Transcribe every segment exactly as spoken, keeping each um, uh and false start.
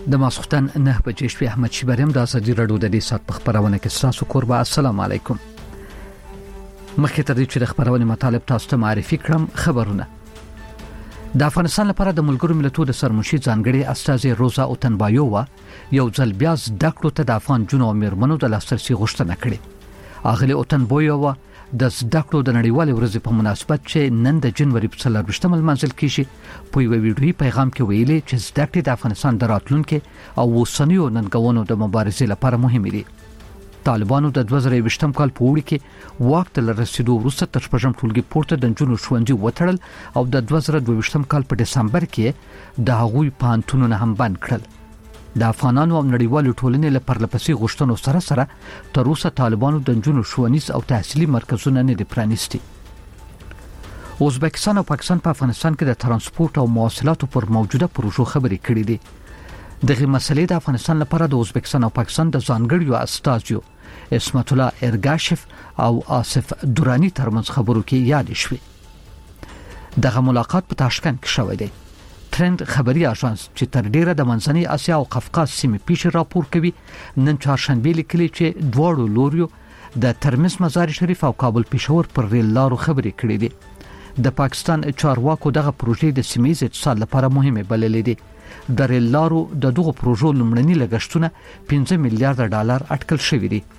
د ماسختن نه بجې شپې احمد شیبریم د ازادي رادیو د دې سات په خبرونه کې تاسو قربا السلام علیکم. مخکې تر دې چې د خبرونه مطالب تاسو ته معرفي کړم خبرونه. د افغانستان لپاره د ملګرو ملتونو د سرمشي ځانګړي استاذ روزا اوتنبایووا یو ځل بیا د کړو ته د افغان جنو میرمنو د لاسرسي غوښتنه کړې. اغلی اوتنبایووا د زدکړو د نړیوالې ورځې په مناسبت چې نن د جنوري په څلرویشتمه لمانځل کیږي په یو ویډیوي پیغام کې ویلي چې زدکړې د افغانستان د راتلونکي او وسنیو ننګونو د مبارزې لپاره مهمه دي. طالبانو د دوه زره یوویشتم کال په وړي کې وخت له رسیدو وروسته تر شپږم ټولګي پورته د جنونو ښوونځي وټړل او د دوه زره دوه ویشتم کال په دسمبر کې د هغوی پانتونونه هم بند کړل. د افغانانو او نړیوالو ټولنې له پرلپسې غوښتنو سره سره تر اوسه طالبانو د جنونو ښوونیز او تحصیلي مرکزونه نه دي پرانیستي. ازبکستان او پاکستان په افغانستان کې د ترانسپورت او مواصلاتو پر موجوده پروژو خبرې کړې دي. دغه مسلې د افغانستان لپاره د ازبکستان او پاکستان د ځانګړیو استازیو اسمت الله ارګاشف او آصف دورانی ترمنځ خبرو کې یاد شوې. دغه ملاقات په تاشکند کې شوی دی. ترند خبري اژانس چې تر ډیره د منځنۍ اسیا او قفقاز سیمې پیښې راپور کوي نن چهارشنبه لیکلي چې دواړو لوریو د ترمز مزار شریف او کابل پېښور پر ریل لارو خبرې کړې دي. د پاکستان چارواکو دغه پروژې د سیمې اقتصاد لپاره مهمه بللې دي. د ریل لارو د دغه پروژو لمړني لګښتونه پنځه میلیارډ ډالر اټکل شوی دي.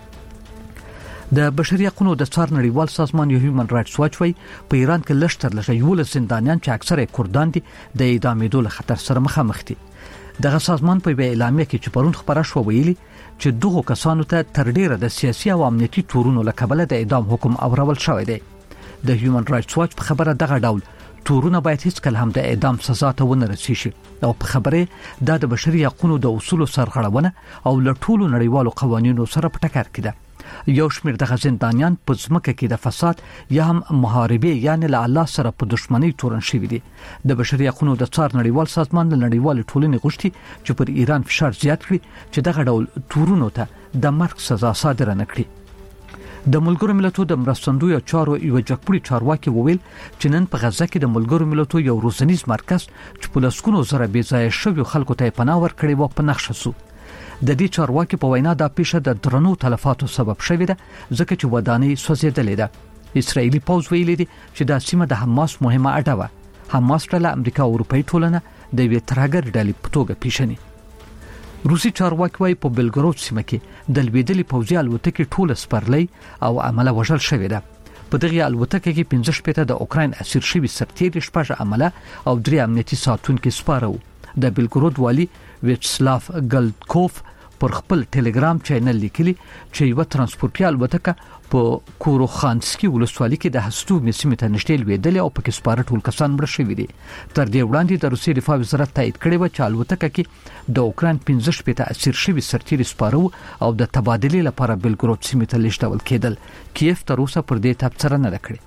د بشري حقوقو د څار نړیوال سازمان یو هیومن رائټس واچ وای په ایران کې لشتر لږه یو لس زندانیان چې اکثره کردان دي د اعدامېدو له خطر سره مخامخ دي. دغه سازمان په اعلامیه کې چې پرون خبره شو ویلي چې دغه کسانو ته تر ډیره د سیاسي او امنیتي تورونو له کبله د اعدام حکم اورول شوی دی. د هیومن رائټس واچ په خبره دغه ډول تورونه باید هیڅ کله هم د اعدام سزا ته ونه رسیږي او په خبره د بشري حقوقو د اصولو سرغړونه او له ټولو نړیوالو قوانینو سره په ټکر کې ده. یو شمېر د غزندانیان په ځمکه کې د فساد یا هم محاربه یعنی له الله سره په دښمنۍ تورن شوی دي. د بشري حقوقو د څار نړیوال سازمان د نړیوال ټولنې غوښتي چې پر ایران فشار زیات کړي چې دغه ډول تورونو ته د مرګ سزا صادره نه کړي. د ملګرو ملتونو د مرستندوی چارو یو جګپړي چارواکي وویل چې نن په غزه کې د ملګرو ملتونو یو روزنیز مرکز چې په لسګونو زره بې ځایه شویو خلکو ته پناه ورکړي و په نښه شو. د دې چارواکي په وینا دا پیښه د درنو تلفاتو سبب شوې ده ځکه چې ودانۍ سوځېدلې ده. اسرایلی پوځ ویلي دي چې دا سیمه د حماس مهمه اډه وه. حماس ډله امریکا او اروپایي ټولنه د یوې ترهګر ډلې په توګه پیژني. روسي چارواکي وايي په بلګرود سیمه کې د لویدلې پوځي الوتکې ټوله سپرلۍ او عمله وژل شوې ده. په دغه الوتکه کې پنځه شپېته د اوکراین اسیر شوي سرتیري شپږ عمله او درې امنیتي ساتونکي سپاره وو. د بلګرود والي ویچسلاف ګلدکوف پر خپل ټلګرام چینل لیکلي چې یو ترانسپورتي الوتکه په کوروخانسکي ولسوالۍ کې د هستو مسمې ته نشټیل ویدل او په کې سپاره ټول کسان مړ شوي دي. تر دې وړاندې د روسي دفاع وزارت تایید کړی و چې الوتکه کې د اوکراین پنځه شپېته اسیر شوي سرتیري سپاره او د تبادلې لپاره بلګرود سیمې ته لیږدول کېدل. کیف تر اوسه پر دې تبصره نه کړې.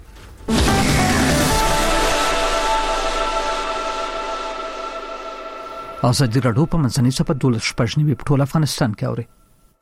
ازادي رادیو په منځنۍ صفحه دولس شپږ نیوي په ټول افغانستان کې اوري.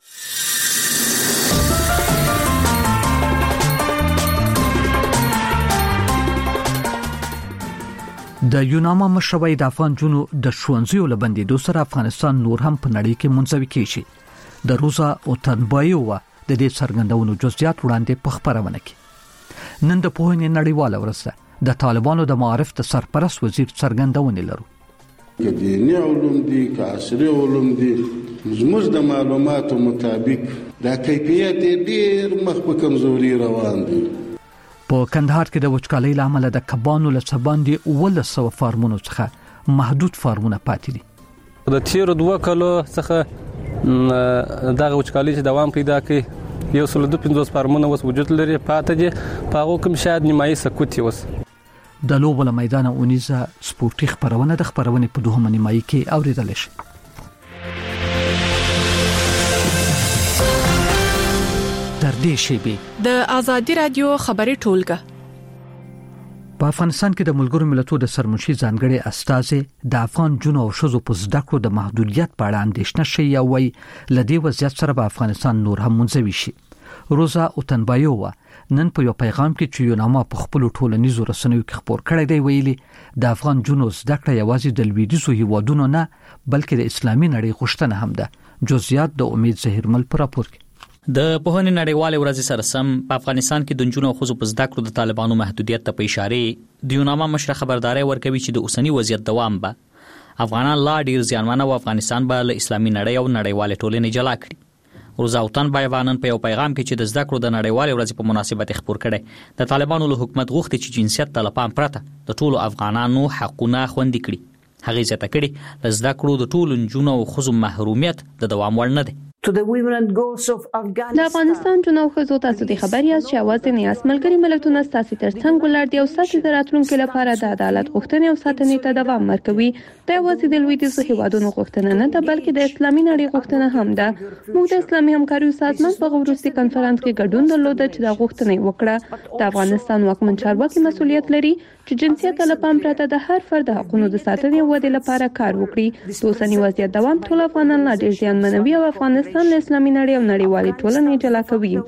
د یوناما مشروي د افغان جنو د ښوونځیو لبندې سره افغانستان نور هم په نړۍ کې منځوي کیږي. د روزا اوتنبایووا د دې څرګندونو جزئیات وړاندې په خبرونه کې. نن د پوهنې نړیواله ورځ ده. د طالبانو د معارف د سرپرست وزیر څرګندونه لرو. که دینی علوم دي که عصري علوم دي زموږ د معلوماتو مطابق دا کیفیت ډیر مخ په کمزوري روان دي. په کندهار کې د وچکالۍ له امله د کبانو له څباندې اوولس سوه فارمونو څخه محدود فارمونه پاتې دي. د تیرو دوه کالو څخه دغه وچکالۍ چې دوام پیدا کړي یو سل دوه پنځوس فارمونه اوس وجود لري پاتې دي. په هغو کې شاید نیمایي سکوت اوس. د لوبو له میدانه اونیزه سپورتي خبرونه د خبرونې په دوهمه نیمایي کې اوریدل شي. تر دې شی د ازادي رادیو خبري ټولګه په افغانستان کې د ملګرو ملتونو د سرمشي ځانګړي استازي د افغان جنو او شذو په زده کړو د محدودیت په اړه اندېښنه شي او وایي لدی وضعیت سره په افغانستان نور هم منځوي شي. روزا اوتنبایووا نن په یو پیغام کې چې یوناما په خپل ټولنیزو رسنیو کې خبر کړی دی ویلي د افغان جنو زده کړه یوازې د لویدیځو هیوادونو نه بلکې د اسلامي نړۍ غوښتنه هم ده. جزئیات د امید زهیرمل پر راپور کې. د پوهنې نړیوالې ورځې سره سم په افغانستان کې د نجونو او ښځو په زده کړو د طالبانو محدودیت ته په اشاره د یوناما مشر خبرداري ورکوي چې د اوسنی وضعیت دوام به افغانان لا ډیر زیانمن او افغانستان به له اسلامي نړۍ او نړیوالې ټولنې جلا کړي. روزاوتن بایوانن په یو پیغام کې چې د زده کړو د نړیوالې ورځې په مناسبت خبر کړي د طالبانو له حکومت غوښتي چې جنسیت ته لپاره پرته د ټولو افغانانو حقونه خوندي کړي. هغه زیاته کړي د زده کړو د ټولو نجونو او ښځو محرومیت د دوام وړ نه دی. د افغانستان جنو خزو تاسو د خبري از چې اواز نه اس ملګری ملتونه ستاسو ترڅنګ ولر دی او ستاسو د راتلونکو لپاره د عدالت غوښتنې او ساتنې ته دوام ورکوي. دا اواز د لویدیځو هیوادونو غوښتنه نه ده بلکې د اسلامي نړۍ غوښتنه هم ده. موږ د اسلامي همکاریو سازمان په غوړستي کانفرنس کې ګډون درلود چې د غوښتنې وکړه. د افغانستان واکمن چارواکي مسؤلیت لري چې جنسیت له پام پرته د هر فرد حقوقو د ساتنې او ودې لپاره کار وکړي. د اوسنی وضعیت دوام ټول افغانان لا ډیر زیانمنوي او افغانستان له اسلامي نړۍ او نړیوالې ټولنې جلا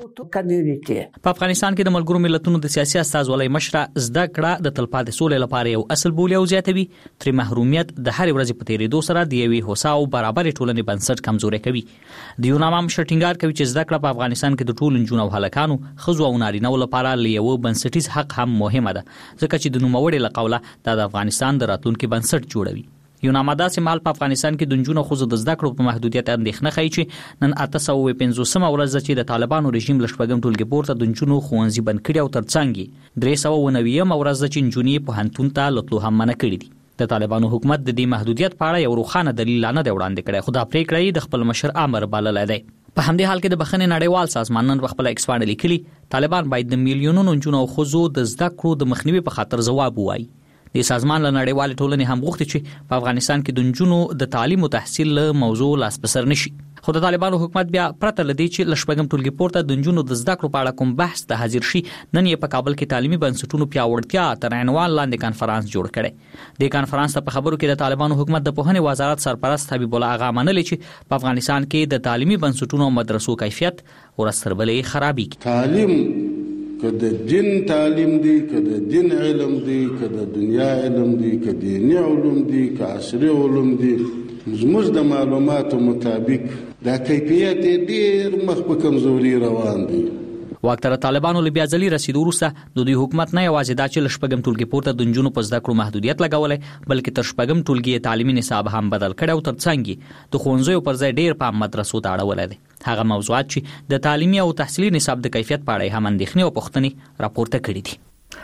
کوي. په افغانستان کې د ملګرو ملتونو د سیاسي استازولۍ مشره زده کړه د تلپاتې سولې لپاره یو اصل بولي او زیاتوي. تر محرومیت د هر ورځې په تیریدو سره د یوې هوسا او برابر ټولنې بنسټ کمزوري کوي. د یوناما مشر ټینګار کوي چې زده کړه په افغانستان کې د ټولو نجونو او هلکانو ښځو او نارینه‌و لپاره یو بنسټیز حق هم مهمه ده ځکه چې د نوموړي له قوله د افغانستان د راتلونکي بنسټ جوړوي. یوناما داسې مهال په افغانستان کې د نجونو او ښځو د زده کړو په محدودیت اندېښنه ښیي چې نن اته سوه پنځوسمه ورځ چې د طالبانو رژیم له شپږم ټولګي پورته د نجونو ښوونځي بند کړي او ترڅنګ درې سوه اوه نوېمه ورځ چې نجونې پوهنتون ته لتلو هم منع کړي دي. د طالبانو حکومت د دې محدودیت په اړه یو روښانه دلیل نه دی وړاندې کړی خو دا پریکړه یې د خپل مشر امر بللی دی. په همدې حال کې د بخښنې نړیوال سازمان نن خپل ایکس باندې لیکلي طالبان باید د میلیونونو نجونو او ښځو د زده کړو د مخنیوي په خاطر ځواب ووایي. د سازمان له نړیوالې ټولنې هم غوښتي چې په افغانستان کې د نجونو د تعلیم او تحصیل له موضوع لاس په سر نشي. خو د طالبانو حکومت بیا پرته لدی چې له شپږم ټولګي پورته د نجونو د زده کړو په اړه کوم بحث ته حاضر شي نن یې په کابل کې تعلیمي بنسټونو پیاوړتیا تر عنوان لاندې کانفرنس جوړ کړي. د کانفرنس ته په خبرو کې د طالبانو حکومت د پوهنې وزارت سرپرست حبیب الله اغا منلي چې په افغانستان کې د تعلیمي بنسټونو او مدرسو کیفیت ورستربلې خرابي تعلیم که د دین تعلیم دی که د دین علم دی که د دنیا علم دی که دینی علوم دی که عصري علوم دی زموږ د معلوماتو مطابق دا کیفیت ډیر مخ په کمزوري روان دی. واکتر طالبانو له بیا ځلې رسیدو وروسته د دوی حکومت نه یوازې دا چې له شپږم ټولګي پورته د نجونو په زده کړو محدودیت لګولی بلکې تر شپږم ټولګي تعلیمي نصاب هم بدل کړی او ترڅنګ د ښوونځیو پر ځای ډیر په مدرسو ته اړولی دی. هغه موضوعات چې د تعلیمي او تحصیلي نصاب د کیفیت په اړه هم اندېښنې او پوښتنې راپورته کړي دي.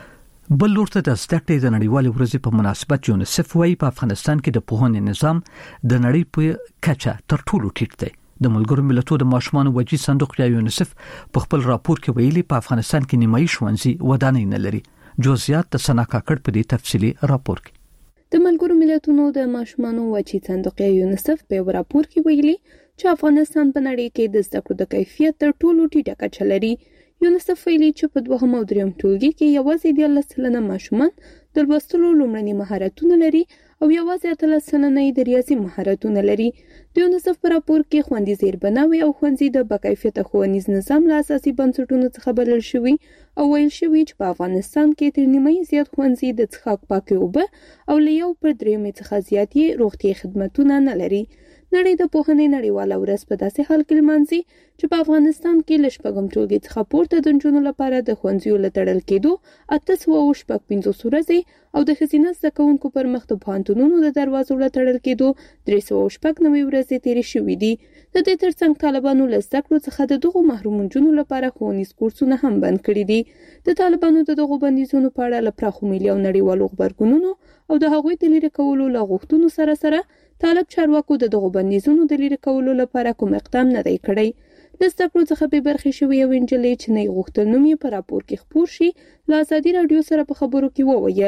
بل لورته د زده کړې د نړیوالې ورځې په مناسبت یونیسف وايي په افغانستان کې د پوهنې نظام د نړۍ په کچه تر ټولو ټیټ دی. د ملګرو ملتونو د ماشومانو وجي صندوق یا یونیسف په خپل راپور کې ویلي په افغانستان کې نیمایي ښوونځي ودانۍ نه لري. جزئیات د سنا کاکړ په دې تفصیلي راپور کې. د ملګرو ملتونو د ماشومانو وجي صندوق یا یونیسف په راپور کې ویلي چې افغانستان په نړۍ کې د زده کړو د کیفیت تر ټولو ټیټه کچه لري. یونیسف ویلي چې په دوهم او دریم ټولګي کې یوازې دیارلس سلنه ماشومان د لوستلو لومړني مهارتونه لري او یوازې اتلس سلنه د ریاضي مهارتونه لري. د یونیسف په راپور کې خوندي زیربناوي او ښوونځي د باکیفیته ښوونیز نظام له اساسي بنسټونو څخه بلل شوي او ویل شوي چې په افغانستان کې تر نیمایي زیات ښوونځي د څښاک پاکې اوبه او له یو پر درېیمې څخه زیات یې روغتیایي خدمتونه نه لري. نړۍ د پوهنې نړیواله ورځ په داسې حال کې لمانځي چې په افغانستان کې له شپږم ټولګي څخه پورته د نجونو لپاره د ښوونځیو له تړل کېدو اته سوه شپږ پنځوس ورځې او د ښځینه زده کوونکو پر مخ د پوهنتونونو د دروازو له تړل کېدو درې سوه شپږ نوي ورځې تېرې شوې دي. د دې ترڅنګ طالبانو له زده کړو څخه د دغو محروم نجونو لپاره ښوونیز کورسونه هم بند کړي دي. د طالبانو د دغو بندیزونو په اړه له پراخو ملي او نړیوالو غبرګونونو او د هغوی د لرې کولو له غوښتنو سره سره طالب چارواکو د دغو بندیزونو د لرې کولو لپاره کوم اقدام نه دی کړی. له زده کړو څخه بې برخې شوې یوې نجلۍ چې نه یې غوښتل نوم یې په راپور کې خپور شي له ازادي راډیو سره په خبرو کې وویل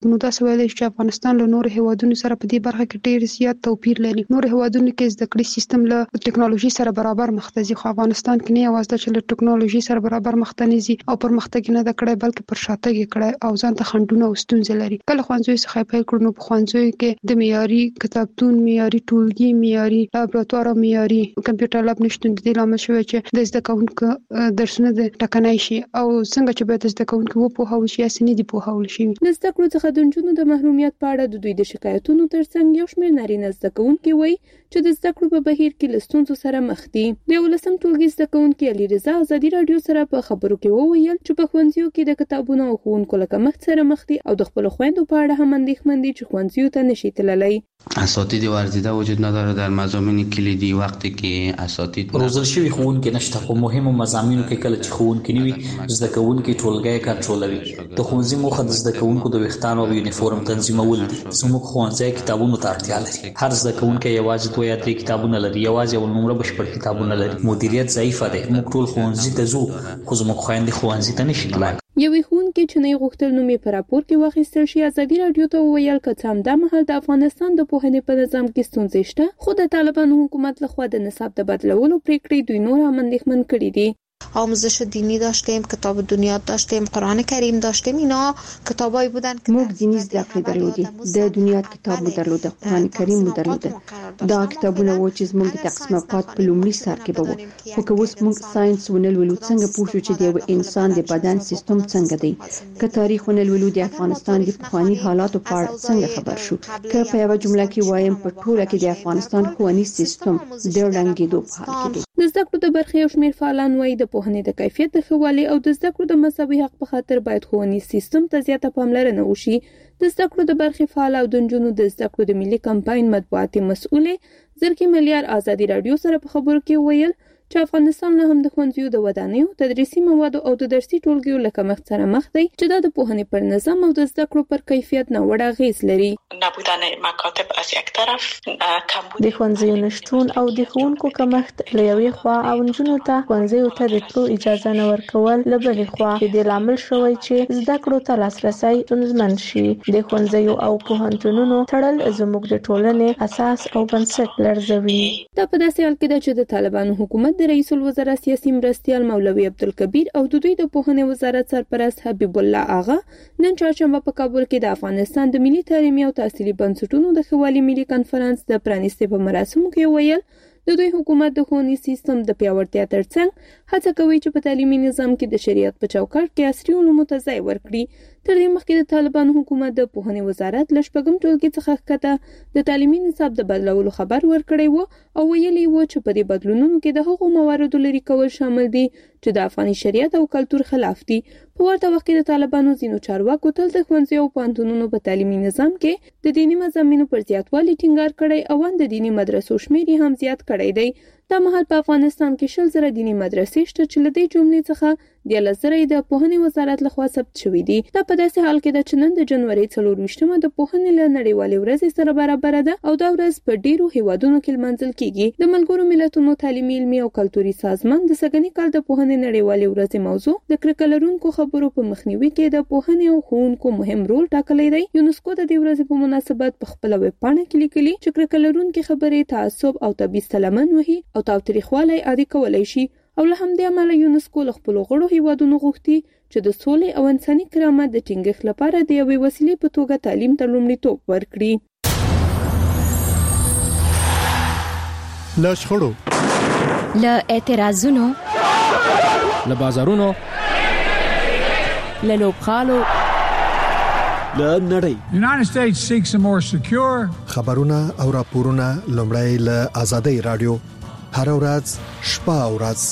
نو دا سوال چې افغانستان له نور هیوادونو سره په دې برخه کې ډېر زیات توپیر لري. نور هیوادونو کې زده کړې سیستم له ټکنالوژي سره برابر مخ ته ځي، خو افغانستان کې نه یوازې چې له ټکنالوژي سره برابر مخ ته نه ځي او پرمختګ نه د کړای بلکې پر شاته کې کړای او ځان ته خنډونه او ستونزې لري. کله ښوونځي څخه پیل کړو نو په ښوونځي کې د معیاري کتابتون، معیاري ټولګي، معیاري لابراتوار او معیاري کمپیوټر لاب نشټون د لامل شوی چې د زده کوونکو درسونه د ټکنای شي او څنګه چې به د زده کوونکو په هاو شي اسنه دي په هاول شي. د زده کړو څخه د نجونو د محرومیت په اړه د دوی د شکایتونو ترڅنګ یو شمېر نارینه زده کوونکي وایي چې د زده کړو په بهیر کې له ستونزو سره مخ دي. د ولسم ټولګي زده کوونکي علي رضا ازادي رادیو سره په خبرو کې وویل چې په ښوونځیو کې د کتابونو او ښوونکو له کمښت سره مخ دي او د خپل خويندو په اړه هم اندېښمن دي چې ښوونځیو ته نشي تللی. اساتید ورزیده وجود نداره در مضامین کلیدی. وقتی که اساتید روزل شوی ښوونکي نشته، په مهمو مضامینو کې کله چې ښوونکي نه وي زده کوونکي ټولګی کنټرولوي. د ښوونځي موخه د زده کوونکو د ویښتانو او یونیفورم تنظیمول دي. زموږ ښوونځی کتابونو ته اړتیا لري. هر زده کوونکی یوازې دوه یا درې کتابونه لري، یوازې یو نمره بشپړ کتابونه لري. مدیریت ضعیفه دی. موږ ټول ښوونځي ته ځو خو زموږ خویندې ښوونځي ته نشي تللی. یوې ښوونکې چې نه غوښتل نوم یې په راپور کې واخیستل شي ازادي رادیو ته وویل که څه همدا مهال د افغانستان د پوهنې په نظام کې ستونزې شته، خو د طالبانو حکومت لخوا د نصاب د بدلولو پریکړې دوی نور هم اندېښمن کړي دي. آموزش دینی داشتیم، کتاب دنیا داشتیم، قرآن کریم داشتیم. اینا کتابایی بودن که موږ دینی زده کړې درلودې، د دنیا کتاب مو درلوده، قرآن کریم مو درلوده. دا کتابونه و چې زموږ د تقسیم اوقات په لومړي سر کې به وو. خو که اوس موږ ساينس ونلولو څنګه پوه شو چې د یو انسان د بدن سیستم څنګه دی؟ که تاریخ ونلولو د افغانستان د پخواني حالاتو په اړه څنګه خبر شو؟ که په یو جمله کې وایم په ټوله کې د افغانستان ښوونیز سیستم د ړنګېدو په حال کې دی. د زده کړو د برخې یو شمېر فعالان وایي د پوهنې د کیفیت د ښه والي او د زده کړو د مساوي حق په خاطر باید ښوونیز سیستم ته زیاته پاملرنه وشي. د زده کړو د برخې فعال او د نجونو د زده کړو د ملي کمپاین مطبوعاتي مسؤلې زرکي ملیار ازادي رادیو سره په خبرو کې ویل چې افغانستان له هم د ښوونځیو د ودانیو، تدریسي موادو او د درسي ټولګیو له کمښت سره مخ دی چې دا د پوهنې پر نظام او د زده کړو پر کیفیت ناوړه اغېز لري. نبودن مکاتب از یک طرف، کمبود د ښوونځیو نشتون او د ښوونکو کمښت له یوې خوا او نجونو ته ښوونځیو ته د تلو اجازه نه ورکول له بلې خوا د دې لامل شوی چې زده کړو ته لاسرسی ستونزمن شي. د ښوونځیو او پوهنتونونو تړل زموږ د ټولنې اساس او بنسټ لرزوي. دا په داسې حال کې ده چې د طالبانو حکومت د رئیس الوزرا سیاسي مرستیال مولوي عبدالکبیر او د دوی د پوهنې وزارت سرپرست حبیب الله آغا نن چهارشنبه په کابل کې د افغانستان د ملي تعلیمي او تحصیلي بنسټونو د ښه والي ملي کنفرانس د پرانیستې په مراسمو کې ویل د دوی حکومت د ښوونیز سیستم د پیاوړتیا ترڅنګ هڅه کوي چې په تعلیمي نظام کې د شریعت په چوکاټ کې عصري علومو ته ځای ورکړي. تر دې مخکې د طالبانو حکومت د پوهنې وزارت له شپږم ټولګي څخه ښکته د تعلیمي نصاب د بدلولو خبر ورکړی و او ویلي و چې په دې بدلونونو کې د هغو مواردو لرې کول شامل دي چې د افغاني شریعت او کلتور خلاف دي. په ورته وخت کې د طالبانو ځینو چارواکو تل د ښوونځیو او پوهنتونونو په تعلیمي نظام کې د دیني مضامینو پر زیاتوالي ټینګار کړی او د دیني مدرسو شمېر هم زیات کړی دی. دا مهال په افغانستان کې شل زره دیني مدرسې شته چې له دې جملې څخه دیارلس زره د پوهنې وزارت لخوا ثبت شوي دي. دا په داسې حال کې ده چې نن د جنوري څلور ویشتمه د پوهنې له نړیوالې ورځې سره برابره ده او دا ورځ په ډیرو هیوادونو کې لمانځل کیږي. د ملګرو ملتونو تعلیمي، علمي او کلتوري سازمان د سږني کال د پوهنې نړیوالې ورځې موضوع د کرکه لرونکو خبرو په مخنیوي کې د پوهنې او ښوونکو مهم رول ټاکلی دی. یونسکو د دې ورځې په مناسبت په خپله ویبپاڼه کې لیکلي چې کرکه لرونکې خبرې تعصب او تبعیض ته لمن وهي او تاوتریخوالی عادي کولی شي او له همدې امله یونسکو له خپلو غړو هیوادونو غوښتي چې د سولې او انساني کرامت د ټینګښت لپاره د یوې وسیلې په توګه تعلیم ته لومړیتوب ورکړي. له شخړو، له اعتراضونو، له بازارونو، له لوبغالو، له نړۍ United States seeks a more secure خبرونه او راپورونه لومړی له آزادۍ رادیو هر ورځ شپه او ورځ.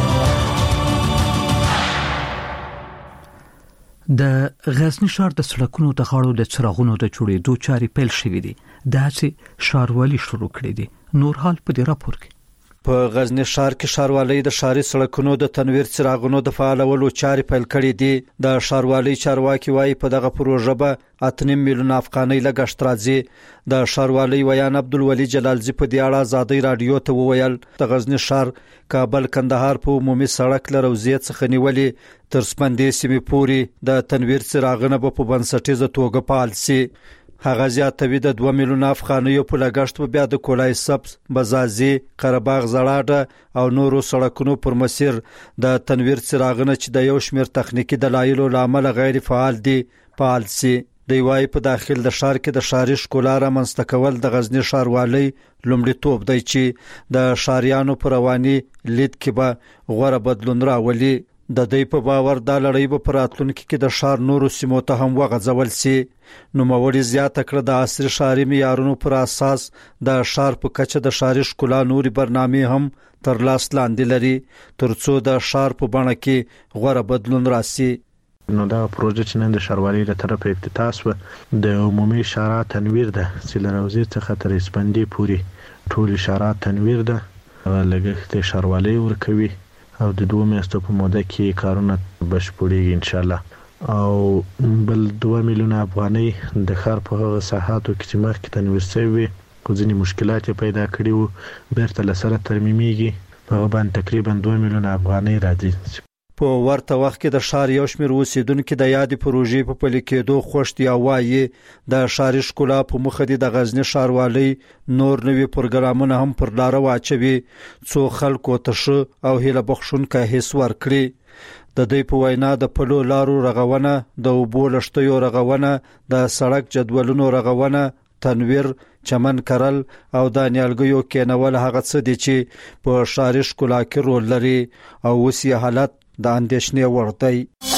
د غزنی ښار د سړکونو د غاړو د څراغونو د جوړېدو چارې پیل شوې دي. دا چې ښاروالي شروع کړې دي. نور حال په دې راپور کې. په غزنی ښار کې ښاروالۍ د ښاري سړکونو د تنویر څراغونو د فعالولو چارې پیل کړې دي. د ښاروالۍ چارواکي وایي په دغه پروژه به اته نیم میلیون افغانۍ لګښت راځي. د ښاروالۍ ویان عبدالولي جلالزی په دې اړه آزادۍ رادیو ته وویل د غزنی ښار کابل کندهار په عمومي سړک له روضې څخه نیولې تر سپندې سیمې پورې د تنویر څراغونه به په بنسټیزه توګه فعال شي. هغه زیاتوي د دوه میلیون افغانیو په لګښت به بیا د کولای سبز، بزازي، قرهباغ زړاډه او نورو سړکونو پر مسیر د تنویر څراغونه چې د یو شمېر تخنیکی دلایلو له امله غیر فعال دي فعال شي. د وای په داخل د ښار کې د ښاري ښکلا رامنځته کول د غزنی ښاروالۍ لومړیتوب دی چې د ښاریانو پر رواني لید کې به غوره بدلون راولي. د دې په باور دا لړۍ به پر راتلونکي کې د ښار نورو سیمو ته هم وغځول شي. نو موري زیاته کړه د عصري ښاري معیارونو پر اساس د ښار په کچه د ښاري ښکلا نوري برنامې هم تر لاس لاندې لري ترڅو د ښار په بڼه کې غوره بدلون راسي. نو دا پروژه چې نن د ښاروالۍ له طرفه افتتاح شوه د عمومي ښارا تنویر ده چې له روضې څخه تر سپندې پورې ټول ښارا تنویر ده. لګښت ښاروالۍ ورکوي او د دوه میاشتو په موده کې کارونه بشپړېږي ان شاء الله. او بل دوه میلیون افغانۍ د ښار په هغه ساحاتو کې چې مخکې تنویر شوی خو ځینې مشکلات پیدا کړي وو بیرته له سره ترمیمېږي. په هغه باندې تقریبا دوه میلیون افغانۍ راځي. په ورته وخت کې د ښار یو شمېر اوسیدونکو د یادې پروژې په پلي کېدو خوښ دي او وایي د ښاري ښکلا په مخه دي د غزنی ښاروالۍ نور نوي پروګرامونه هم پر لاره واچوي څو خلکو ته ښه او هیله بخښونکی حس ورکړي. د دوی په وینا د پلو لارو رغونه، د اوبو لښتیو رغونه، د سړک جدولونو رغونه، تنویر، چمن کرل او د نیالګیو کېنول هغه څه دي چې په ښاري ښکلا کې رول لري او اوس یې حالت د اندېښنې وړ دی.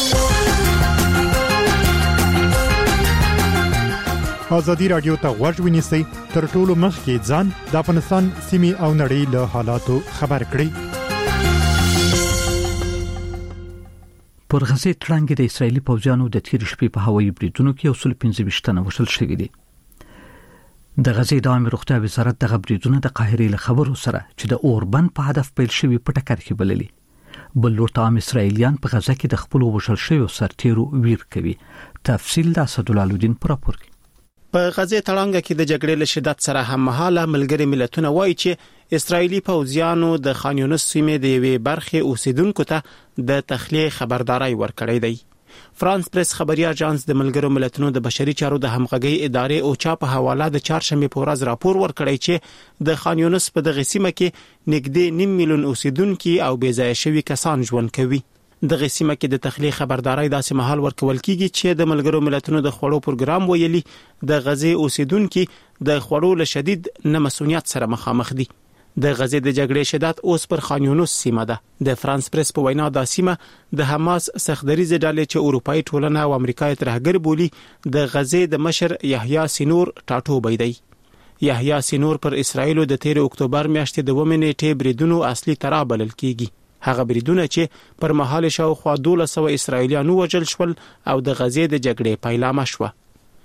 ازادي رادیو ته غوږ ونیسئ تر ټولو مخکې ځان د افغانستان سیمې او نړۍ له حالاتو خبر کړئ. پر غزې تړانګې د اسرایلی پوځیانو د تیر شپې په هوایي بریدونو کې یو سل پنځه ویشت تنه وژل شوي دي. د غزې د عامه روغتیا وزارت دغه بریدونه د قاهرې له خبرو سره چې د اوربند په هدف پیل شوي په ټکر کې بللي. بل لورته عام اسرایلیان په غزه کې د خپل وژل شویو سرتیرو ویر کوي. تفصیل د اسدالدین پر راپور کې. په غزې تړانګه کې د جګړې له شدت سره هم مهاله ملګری ملتونه وایي چې اسرایلی پوځیانو د خان یونس سیمې د یوې برخې اوسیدونکو ته د تخلیه خبرداري ورکړې دی. فرانس پریس خبري اژانس د ملګرو ملتونو د بشري چارو د همغږي ادارې او چا په حواله د چهارشنبه په ورځ راپور ورکړی چې د خان یونس په دغه سیمه کې نږدې نیم میلیون اوسیدونکو او بې ځای شوي کسان ژوند کوي. دغه سیمه کې د تخلیه خبرداري داسې مهال ورکول کیږي چې د ملګرو ملتونو د خوړو پروګرام ویلي د غزې اوسیدونکو د خوړو له شدید نامسؤلیت سره مخامخ دي. د غزې د جګړې شدت اوس پر خان یونس سیمه ده. د فرانس پریس په وینا د سیمه د حماس سختدریزه ډلې چې اروپאי ټولنه او امریکایي ترهګر بولی د غزې د مشر یحیی سینور ټاټوبی دی. یحیی سینور پر اسرایل د تیر اکتوبر میاشتې د ومنېټې بریدونو اصلي ترا بلل کیږي. هغه بریدونه چې پر مهال شاوخوا دولس سوه اسرایلیانو وژل شول او د غزې د جګړې پیلامه شوه.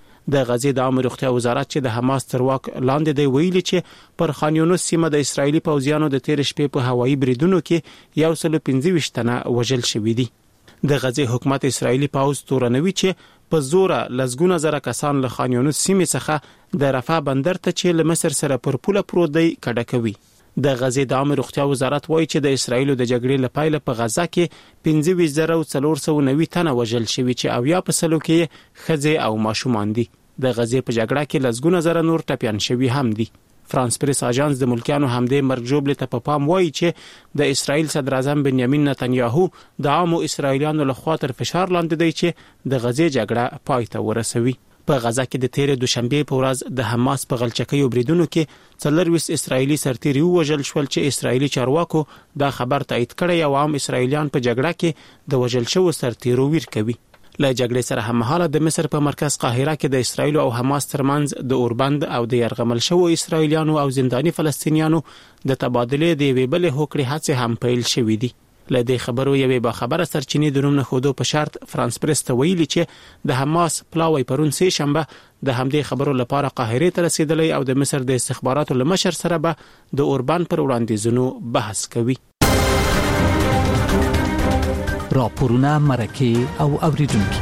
د غزې د عامه روغتیا وزارت چې د حماس تر واک لاندې دی ویلي چې پر خان یونس سیمه د اسرایلی پوځیانو د تیر شپې په هوایي بریدونو کې یو سل پنځه ویشت تنه وژل شوي دي. د غزې حکومت اسرایلی پوځ تورنوي چې په زوره لزګونه زره کسان له خان یونس سیمې څخه د رفح بندر ته چې له مصر سره پر پوله پروت دی کډه کوي. د غزې د عامه روغتیا وزارت وایي چې د اسرایل د جګړې لپاره په غزه کې پنځه ویشت زره څلور سوه نوي تنه وژل شوي چې اویا په سلو کې ښځې او ماشومان دي. د غزې په جګړه کې لزګونه زره نور ټپيان شوي هم دي. فرانس پریس اژانس د ملکیانو همدې مرګ جوړ ته په پام وایي چې د اسرایل صدر اعظم بنیامین نتنیاهو د عامو اسرایلیانو لخوا تر فشار لاندې دی چې د غزې جګړه پای ته ورسوي. په غزه کې د تیر دوشنبه په ورځ د حماس په غلچکیو بریدونو کې څلرويس اسرایلی سرتیري وژل شول چې اسرایلی چارواکو دا خبر تایید کړی او عام اسرایلیان په جګړه کې د وژل شوو سرتیرو ویر کوي. له جګړې سره هممهاله د مصر په مرکز قاهره کې د اسرایل او حماس ترمنځ د اوربند او د يرغمل شوو اسرایلیانو او زنداني فلسطینیانو د تبادله د ویبل هوکړې هڅې هم پیل شوې دي. لدې خبرو یوې با خبره سرچینې د نوم نه خودو په شرط فرانس پریس ته ویلي چې د حماس پلاوی پرون سه شنبه د همدې خبرو لپاره قاهره ته رسیدلی او د مصر د استخباراتو لمشر سره به د اوربان پر وړاندیزونو بحث کوي. راپورونه مرکه او اوریدونکو.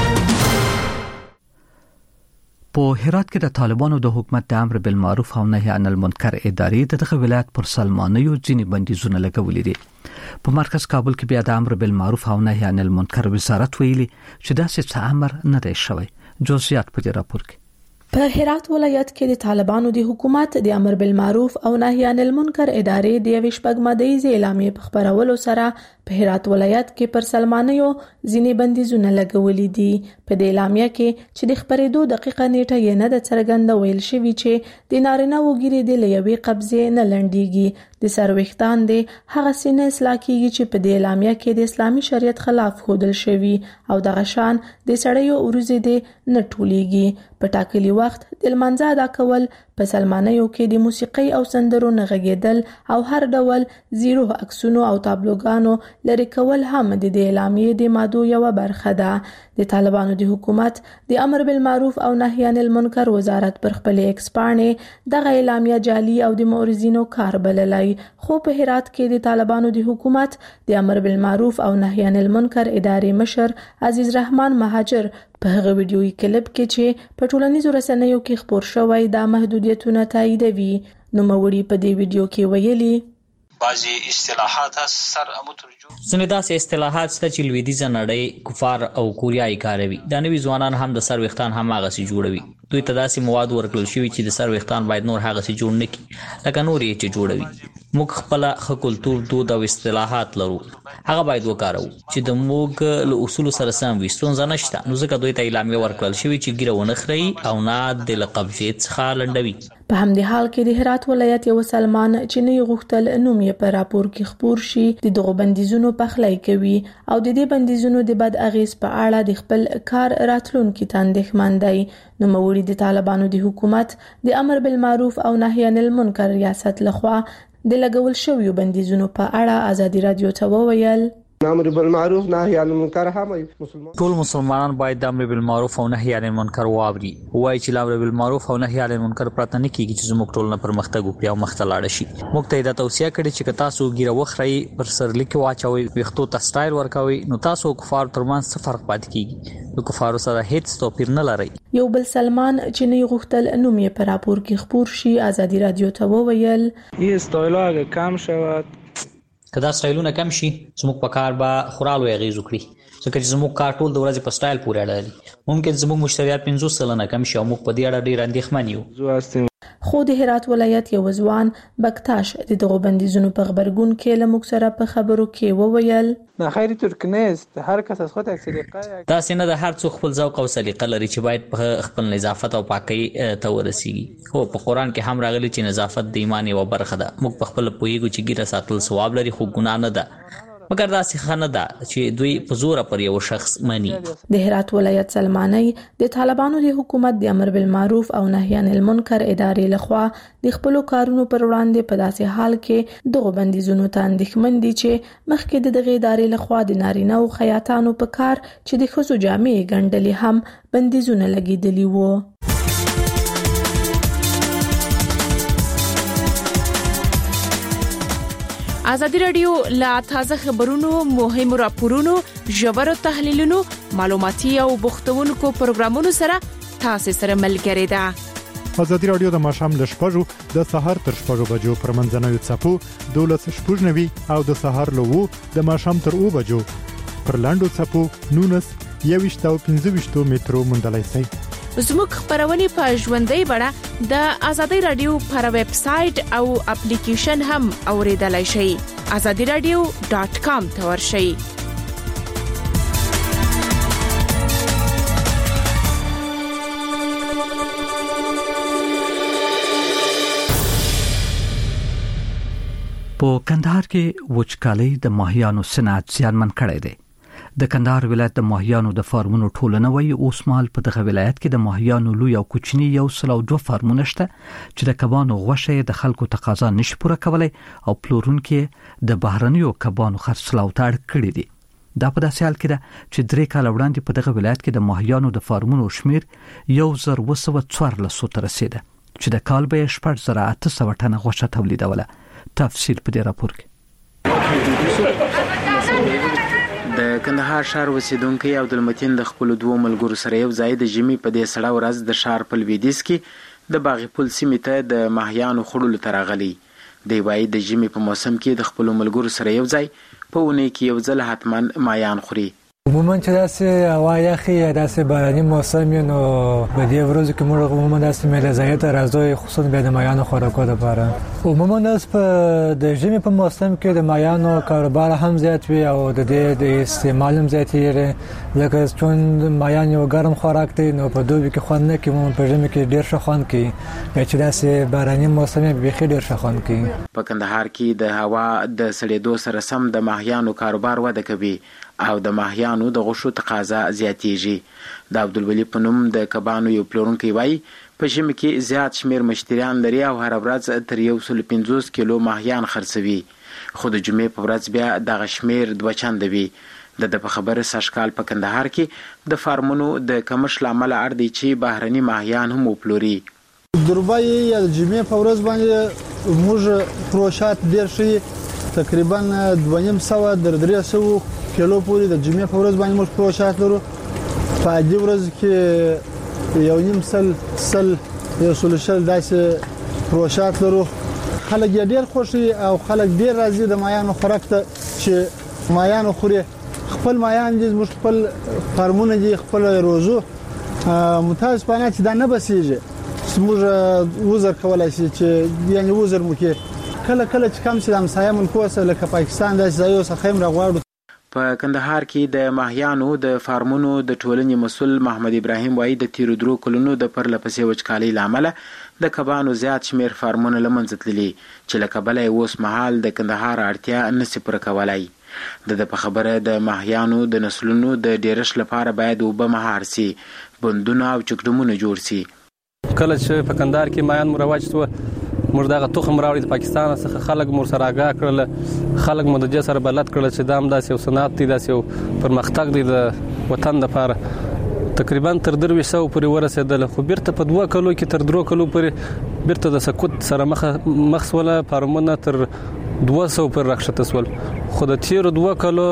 په هرات کې د طالبانو د حکومت د امر بالمعروف او نهي عن المنکر ادارې دغه ولایت پر سلمانیو ځینې بندیزونه لګولې دي. په مرکز کابل کې بیا د امر بالمعروف او نهي عن المنکر وزارت ویلي چې داسې څه امر نه دی شوی. جزئیات په دې راپور کې. په هرات ولایت کې د طالبانو د حکومت د امر بالمعروف او نهي عن المنکر ادارې د یوې شپږمدیزې اعلامیې په خبرولو سره په هرات ولایت کې پر سلمانیو ځینې بندیزونه لګولې دي. په دې اعلامیه کې چې د خبرېدو دقیقه نیټه یې نه د څرګنده ویل شوی چې د نارینه وګړي د لوي قبضه نه لنډيږي. د سروښتان د هغه سینې اصلاح کیږي چې په دې اعلامیه کې د اسلامي شریعت خلاف خودل شوی او د غشان د سړیو اوروزې د نه ټولېږي. په ټاکلي وخت د لمانځه ادا کول، په سلمانیو کې د موسیقي او سندرو نغږیدل او هر ډول زیرو عکسونو او تابلوګانو لري کول هم د دې اعلامیې د ماده یو برخه ده. د طالبانو د حکومت د امر بالمعروف او نهي عن المنکر وزارت پر خپل ایکس باندې دغه اعلامیه جعلي او د مورزینو کار بللای. خو په هرات کې د طالبانو د حکومت د امر بالمعروف او نهي عن المنکر ادارې مشر عزیز رحمان مهاجر په هغه ویډیويي کلیپ کې چې په ټولنیزو رسنیو کې خبر شوی دا محدودیتونه تاییدوي. نو موري په دې ویډیو کې ویلي بعضی اصطلاحات سر مترجم ځنې داسې اصطلاحات شته چې لویدیځه نړۍ کفار او کوریایي کاروي. دا نوي ځوانان هم د سر وختان هم هغه سي جوړوي. دوی ته داسې مواد ورکړل شوی چې د سر وختان باید نور هغه سي جوړ نه کړي لکه نور یې چې جوړوي. موږ خپل خ کلتور دود او اصطلاحات لرو، هغه باید وکارو چې د موږ له اصول سره سم وي. ستونزه نشته. نو ځکه دوی ته اعلامیه ورکړل شوی چې ګیره ونه خري او نه د لقبجه څخه لنډوي. په همدې حال کې د هرات ولایت یو سلمان چې نه غوښتل نوم یې په راپور کې خبر شي د دغه بندیزونو پخلای کوي او د دې بندیزونو د بد اغیز په اړه د خپل کار راتلونکي تاندېخمن دی. نو موري د طالبانو د حکومت د امر بالمعروف او نهي عن المنکر ریاست لخوا د لګول شویو بندیزونو په اړه ازادي رادیو ته وویل امر بالمعروف نهي عن المنکر هم مسلمان ټول مسلمانان باید د امر بالمعروف او نهي عن المنکر واوري. وایي چې امر بالمعروف او نهي عن المنکر پرته نه کیږي چې زموږ ټول نه پرمختګ وکړي او مخته لاړ شي. موږ ته دا توصیه کړې چې که تاسو ګیره وخرئ پر سرلیک واچوي وختو ته سټایل ورکوي نو تاسو کفار ترمن څه فرق پاتې کیږي. نو کفارو سره هیڅ توپیر نه لري. یو بل سلمان چې نه غوښتل نوم یې په راپور کې خبر شي ازادي رادیو ته وویل یې استایلاګه کم شود. کدا سټایلونه کم شي زموږ په کار به خورالو غیزو کړی ځکه چې زموږ کار ټول د ورځې په سټایل پورې اړه لري. ممکن زموږ مشتریات پنځوس سلنه کم شي او موږ په دې اړه ډیر اندېښمن یو. خو د هرات ولایت یو ځوان بکتاش د دغه بندیزونو په خبرګون کې له موږ سره په خبرو کې وویل نه خیری ترکنیست هر کس از خود سلیقه دا سینه د هر څوک خپل ذوق او سلیقه لري چې باید په خپل نظافت او پاکي ته ورسیږي. خو په قران کې هم راغلي چې نظافت د ایمان یو برخه ده. موږ په خپل پویګو چې ګیره ساتل ثواب لري خو ګناه نه ده. مګر دا څه خنه ده چې دوی په زور پر یو شخص مني. د هرات ولایت سلمانی د طالبانو د حکومت د امر بالمعروف او نهي عن المنکر ادارې لخوا د خپل کارونو پر وړاندې په داسې حال کې دغه بندیزونو ته اندېښمن دي چې مخکې د دغه ادارې لخوا د نارینه او خیاطانو په کار چې د ښځو جامې ګنډلې هم بندیزونه لګیدلي وو. ازادي رادیو لا تازه خبرونو، مهمو راپورونو، ژورو تحلیلونو، معلوماتي او بوختونکو پروګرامونو سره تاسو سره ملګری ده. ازادي رادیو د ماشام له شپږو د سهار تر شپږو بجو پر منځنوي څپو دولس شپږ نوي او د سهار له وو د ماشام تر او بجو پر لاندو څپو نونس یويشت او پنځه ویشت مترو مندلای سي. زموږ خبرونه په ژوندۍ بڼه د ازادي رادیو پر ویب سټ او اپلیکیشن هم اوریدلای شئ. azadi radio dot com ته ورشئ. په کندهار کې وچکالي د ماهیانو صنعت زیانمن کړی دی. د کندهار ولایت د ماهیانو د فارمونو ټولنه وایي اوس مهال په دغه ولایت کې د ماهیانو لوی او کوچني یو سل او دوه فارمونه شته چې د کبانو غوښه د خلکو تقاضا نشي پوره کولای او پلورونکو د بهرنیو کبانو خرڅلاو ته اړ کړی دي. دا په داسې حال کې ده چې درې کال وړاندې په دغه ولایت کې د ماهیانو د فارمونو شمیر یو زر و سوه څوارلس ته رسیده چې د کال به شپږ زره اته سوه ټنه غوښه تولیدوله. تفصیل په دې راپور کې. د کندهار ښار اوسیدونکو عبدالمتین د خپل دوه ملګرو سره یو ځای د جمی په دې سړه ورځ د ښار په لویدیځ کې د باغی پل سیمې ته د ماهیانو خړولو ته راغلی. دی وايي د جمی په موسم کې د خپل ملګرو سره یو ځای په ونې کې یو ځل حتمن ماهیان خوري. عموما چې داسې هوا یخي یا داسې باراني موسم نو په دې ورځو کې موږ عموما داسې ملازمت راځي خصوصا د ماهیانو خوراکو لپاره. عموما داس په د ژمي په موسم کې د ماهیانو کاروبار هم زیات وي او د دې د استعمال هم زیات وي ځکه چې ماهیان یو ګرم خوراک دی نو په دوبي کې خوند نه کوي په ژمي کې ډیر ښه خوند کوي چې داسې باراني موسم به خې ډیر ښه خوند کوي. په کندهار کې د هوا د سړېدو سره سم د ماهیانو کاروبار وده کوي او د ماهیانو د غوښو تقاضا زیاتېږي. د عبدالولي په نوم د کبانو یو پلورونکی وایي په ژمي کې زیات شمیر مشتریان لري او هر ورځ تر یو سل پنځوس کیلو ماهیان خرڅوي خو د جمعې په ورځ بیا دغه شمیر دوه چنده وي. د د په خبره ساشکال په کندهار کې د فارمونو د کمښت لامل اړ دی چې بهرني ماهیان هم وپلوري. دربای یا جمعې په ورځ باندې موږ پروشات ډیر شي تقریبا دوه نیم سوه در درې سوه کیلو پورې د جمعې په ورځ باندې موږ پروشات لرو. په دې ورځ کې یو نیم سل سل یو سل شل داسې پروشات لرو. خلک ډیر خوشي او خلک ډیر راضي د ماهیانو خوراک ته چې ماهیانو خوري. خپل ماهیان دې موږ خپل فارمونه دي خپل روزو متاسفانه چې دا نه بسیږي موږ وزر کولای شي چې یعنی وزر مو کې کله کله چې کم چې همسایه ملکو سره لکه پاکستان د ځایو څخه هم راغواړو. په کندهار کې د ماهیانو د فارمونو د ټولنې مسول محمد ابراهیم وایي د تیرو درو کلونو د پرلپسې وچکالۍ لامل د کبانو زیات شمیر فارمونه لمنځه تللي چې له کبله اوس مهال د کندهار اړتیا نشي پوره کولای. د په خبره د ماهیانو د نسلونو د ډیرښت لپاره باید وبه مهار سي بندونه او چکډمونه جوړ سي. کله چې په کندهار کې ماهیان مروج شو موږ دغه تخم راوړی د پاکستان څخه خلک مور سره آگاه کړل خلک مو د دې سره بلد کړل چې دام داسې یو صنعت دی داسې یو پرمختګ دی د وطن لپاره. تقریبا تر درویش سو پورې ورسېدل خو بیرته په دوه کلو کې تر درو کلو پورې بیرته د سکوت سره مخ مخسوله فارمونه تر دوه سو پر راښته سول. خو د تیرو دوه کلو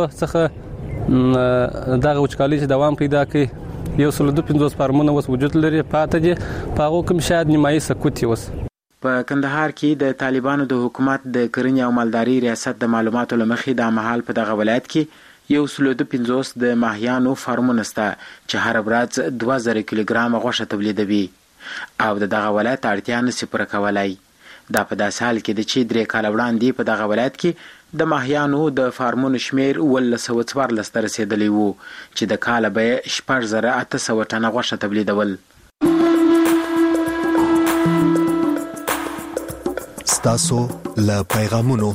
څخه دغه وچکالي چې دوام پیدا کړي یو سل دوه پنځوس فارمونه اوس وجود لري پاتې دي په هغو کوم شاید نیمایي سکوت اوس. په کندهار کې د طالبانو د حکومت د کرنې او مالداري ریاست د معلوماتو لمخې د مهال په دغه ولایت کې یو سل دوه پنځوس د ماهیانو فارمونه شته چې هر ورځ دوه زره کیلوګرام غوښه تولیدوي او د دغه ولایت اړتیا نشي پوره کولای. دا په داسې حال کې د چې درې کال وړاندې په دغه ولایت کې د ماهیانو د فارمونو شمیر ولس او څوارلس ته رسیدلی وو چې د کال به شپږ زره اته سوه ټنه غوښه تولیدول. تاسو له پیغامونو.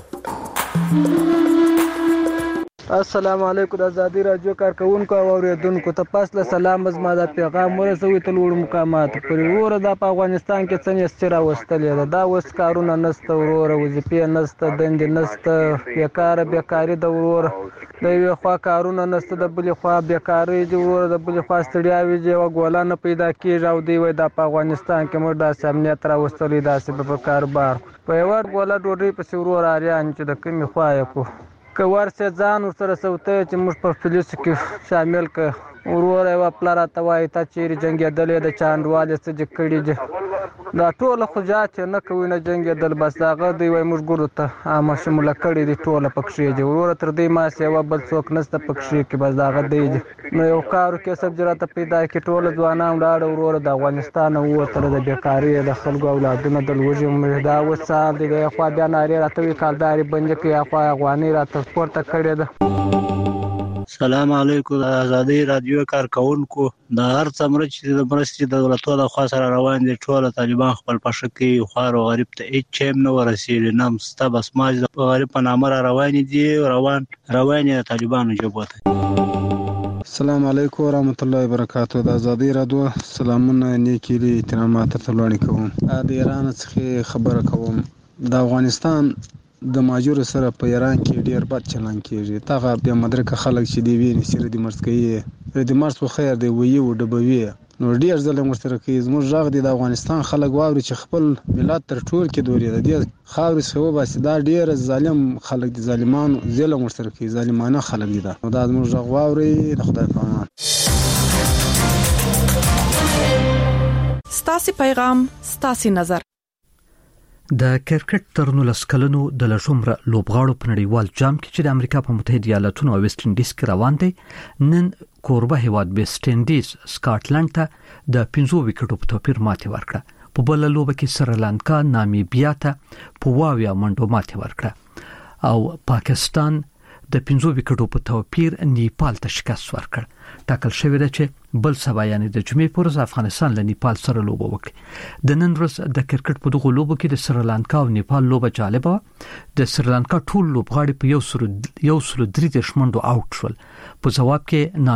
السلام علیکم د آزادی رادیو کارکونکو او اوریدونکو ته پاسله سلام زما د پیغام ورسوي تل وړ مقامات پر وره د افغانستان کې څنګه ستر واستلې دا وس کارونه نسته وروره وظیفې نسته دندې نسته بیکاره بیکاری د وروره د یو خوا کارونه نسته د بل خوا بیکاری د وروره د بل خوا ستړیا ویږي او ګولانه پیدا کیږي او دی وای د افغانستان کې موږ د امنیت را وستلې داسې په کاروبار په یو ور ګوله ډوډۍ په سورور اریان چې د کمی خوا یې کو که ورسه ځان سره سوته چې موږ په پولیس کې شامل ک ورور یو پلا راته وایي تا چیرې جنګېدلې د چاندوالې څه چې کړي دي دا ټوله خو چې نه کوي نه جنګېدل بس هغه دوی وایي موږ ګورو ته عامه شموله کړي دي ټوله پکښې دي ورور تر دې ما سیوا بل څوک نشته پکښې کې بس هغه دی نو یو کارو کې سب جراته پیدا کې ټوله ځوانان لاړ ورور د افغانستان ووتل د بیکاری د خلکو اولادونه د لوږې دا وسال دی خو بیا ناری راته وی کالداري بند کې خو افغاني راته پورته کړي ده. سلام علیکم د آزادی رادیو کارکونکو د هر څمره چې د مرستې د دولتونو د خوا سره روان دي ټول طالبان خپل پښه کې خوار او غریب ته هیڅ چیم نه ورسېږي نه مسته بس ماج د غریب په نامه را روان دي روان روان د طالبانو جوبته. السلام علیکم ورحمت الله وبرکاتہ. د ازادي رادیو سلامونه نیکی لی احترامات ته وړاندې کوم. د ایران څخه خبره کوم. د افغانستان د ماجور سره په ایران کې ډیر بد چلن کیږي. تاغه د مدرک خلک چې دی ویني سره د مرسکې د مرس په خیر دی وی او ډبوي نو ډیر ظلم ورسره کوي. زموږ ژغ د افغانستان خلک واوري چې خپل ملت تر ټول کې دوری ده. د خاورې سو باسي دا ډیر ظالم خلک دي، ظالمانو ظلم ورسره کوي، ظالمانه خلک دي. دا دا زموږ ژغ واوري د خدای په امان. ستاسو پیغام ستاسو نظر. د کرکټ ترنولس کلنو د لژومره لوبغاړو په نړیوال جام کې چې د امریکا په متحده ایالاتونو او ویسټ انډیز کې روان دي، نن کوربه هیواد ویسټ انډیز سکاټلند ته د پنځو وکټو په توپیر ماتې ورکړه. په بل لوبه کې سریلانکا نامیبیا ته په واویا منډو ماتې ورکړه او پاکستان د پنځو وکټو په توپیر نیپال ته شکست ورکړ. ټاکل شوی دی چې بل سبا یعنی د جمعې پر ورځ افغانستان له نیپال سره لوبه وکړي. د نن ورځ د کرکټ په دغه لوبو کې د سریلانکا او نیپال لوبه جالبه وه. د سریلانکا ټول لوبغاړي په یو سل یو سل درې منډو آوټ شول. په جواب کې